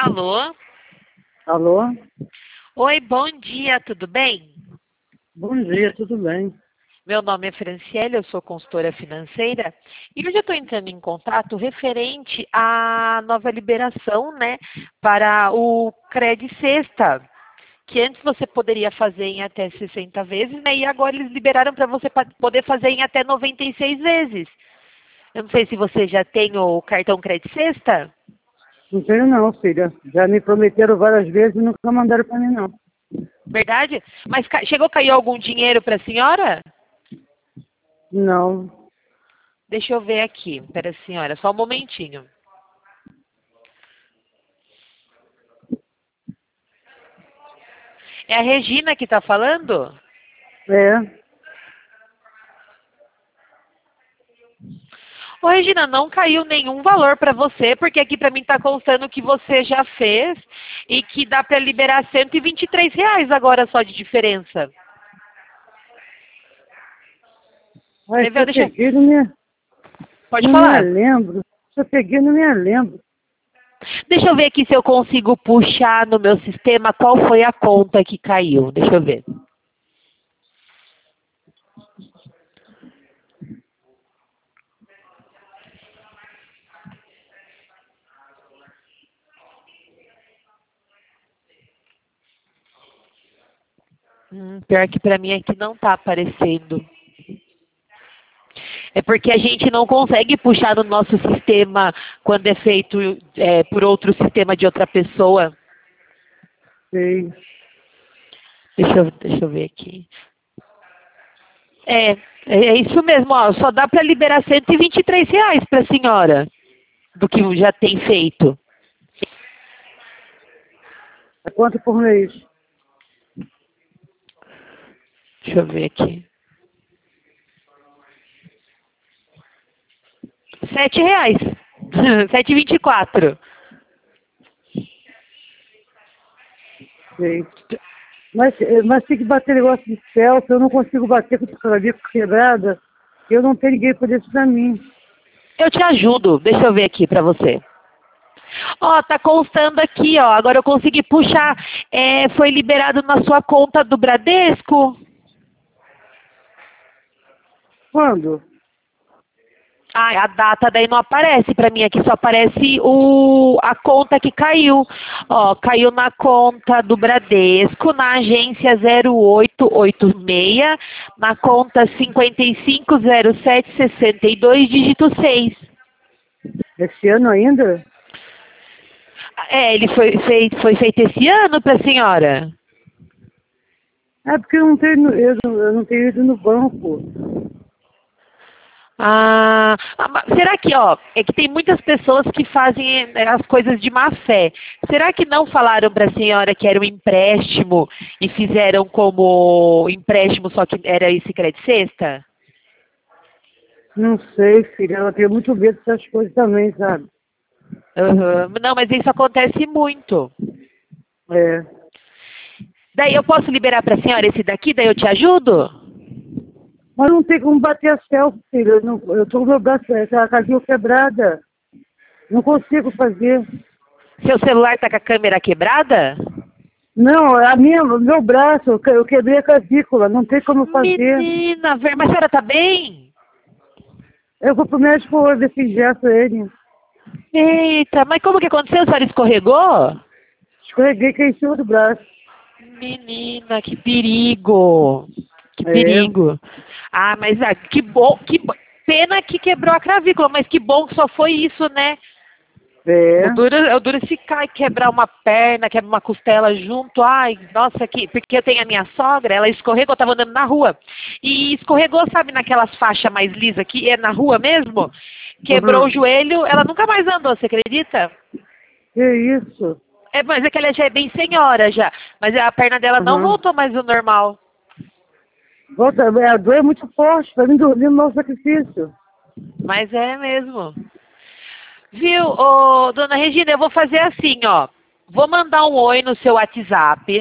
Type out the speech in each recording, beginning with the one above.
Alô? Alô? Oi, bom dia, tudo bem? Bom dia, tudo bem? Meu nome é Franciele, eu sou consultora financeira e hoje eu estou entrando em contato referente à nova liberação, né, para o Cred Sexta, que antes você poderia fazer em até 60 vezes, né, e agora eles liberaram para você poder fazer em até 96 vezes. Eu não sei se você já tem o cartão Cred Sexta. Não tenho não, filha. Já me prometeram várias vezes e nunca mandaram para mim não. Verdade? Mas chegou a cair algum dinheiro para a senhora? Não. Deixa eu ver aqui, para a senhora, só um momentinho. É a Regina que está falando? É. Ô, Regina, não caiu nenhum valor para você, porque aqui para mim está constando que você já fez e que dá para liberar R$ 123 agora só de diferença. Mas se eu Deixa... peguei, Pode não me falar. lembro. Se eu peguei, não me lembro. Deixa eu ver aqui se eu consigo puxar no meu sistema qual foi a conta que caiu. Deixa eu ver. Pior que para mim aqui não está aparecendo. É porque a gente não consegue puxar no nosso sistema quando é feito por outro sistema de outra pessoa. Sei. Deixa eu ver aqui. É isso mesmo, ó, só dá para liberar R$ 123 para a senhora, do que já tem feito. É quanto por mês? Deixa eu ver aqui. R$ 7. 7,24. Sei. Mas tem que bater negócio de Celso. Eu não consigo bater com a clavícula quebrada. Eu não tenho ninguém por isso para mim. Eu te ajudo, deixa eu ver aqui para você. Ó, tá constando aqui, ó, agora eu consegui puxar. Foi liberado na sua conta do Bradesco? Quando? Ah, a data daí não aparece para mim aqui, só aparece a conta que caiu. Ó, caiu na conta do Bradesco, na agência 0886, na conta 550762, dígito 6. Esse ano ainda? Ele foi feito esse ano para a senhora? É porque eu não tenho ido no banco. Mas será que, ó, é que tem muitas pessoas que fazem as coisas de má fé. Será que não falaram para a senhora que era um empréstimo e fizeram como empréstimo, só que era esse Cred Sexta? Não sei, filha. Ela tem muito medo dessas coisas também, sabe? Uhum. Não, mas isso acontece muito. É. Daí eu posso liberar para a senhora esse daqui, daí eu te ajudo? Mas não tem como bater a selfie, filha. Eu tô com o meu braço, a casinha quebrada. Não consigo fazer. Seu celular tá com a câmera quebrada? Não, o meu braço, eu quebrei a clavícula. Não tem como fazer. Menina, mas a senhora tá bem? Eu vou pro médico hoje, ver se gesso ele. Eita, mas como que aconteceu? A senhora escorregou? Escorreguei, caí em cima do braço. Menina, que perigo! Que É. perigo! Ah, mas que bom, pena que quebrou a clavícula, mas que bom que só foi isso, né? É. O duro se cai, quebrar uma perna, quebra uma costela junto. Ai, nossa, porque eu tenho a minha sogra, ela escorregou, eu tava andando na rua. E escorregou, sabe, naquelas faixas mais lisas que é na rua mesmo? Quebrou o Uhum. joelho, ela nunca mais andou, você acredita? Que isso? Mas é que ela já é bem senhora já. Mas a perna dela não Uhum. voltou mais ao normal. Volta, a dor é muito forte, pra mim dormir no mau sacrifício. Mas é mesmo. Viu, ô, dona Regina, eu vou fazer assim, ó. Vou mandar um oi no seu WhatsApp.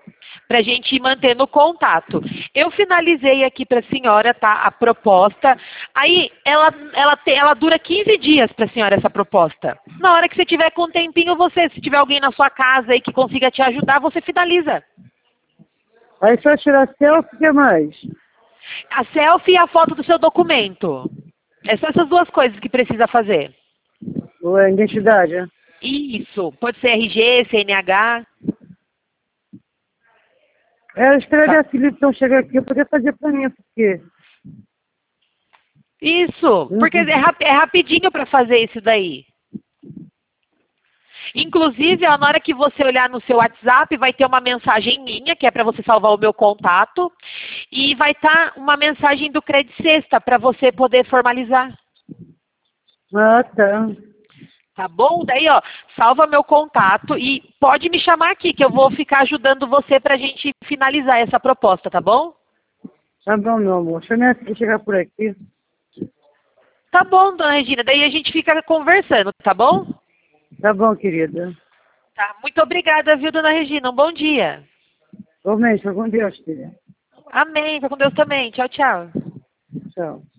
Para a gente ir mantendo o contato. Eu finalizei aqui para a senhora, tá, a proposta. Aí, ela dura 15 dias para a senhora, essa proposta. Na hora que você tiver com um tempinho, se tiver alguém na sua casa aí que consiga te ajudar, você finaliza. Aí só tirar selfie, o que mais? A selfie e a foto do seu documento. São essas duas coisas que precisa fazer. Ou a identidade, né? Isso. Pode ser RG, CNH. Eu esperar a Felipe chegar aqui, eu poder fazer pra mim, porque... Isso, porque é rapidinho para fazer isso daí. Inclusive, ó, na hora que você olhar no seu WhatsApp, vai ter uma mensagem minha, que é para você salvar o meu contato, e vai estar uma mensagem do Credit Sexta para você poder formalizar. Ah, tá. Tá bom? Daí, ó, salva meu contato e pode me chamar aqui, que eu vou ficar ajudando você para a gente finalizar essa proposta, tá bom? Tá bom, meu amor. Deixa minha filha chegar por aqui. Tá bom, dona Regina. Daí a gente fica conversando, tá bom? Tá bom, querida. Tá. Muito obrigada, viu, dona Regina? Um bom dia. Ô, fica com Deus, filha. Amém. Fica com Deus também. Tchau, tchau. Tchau.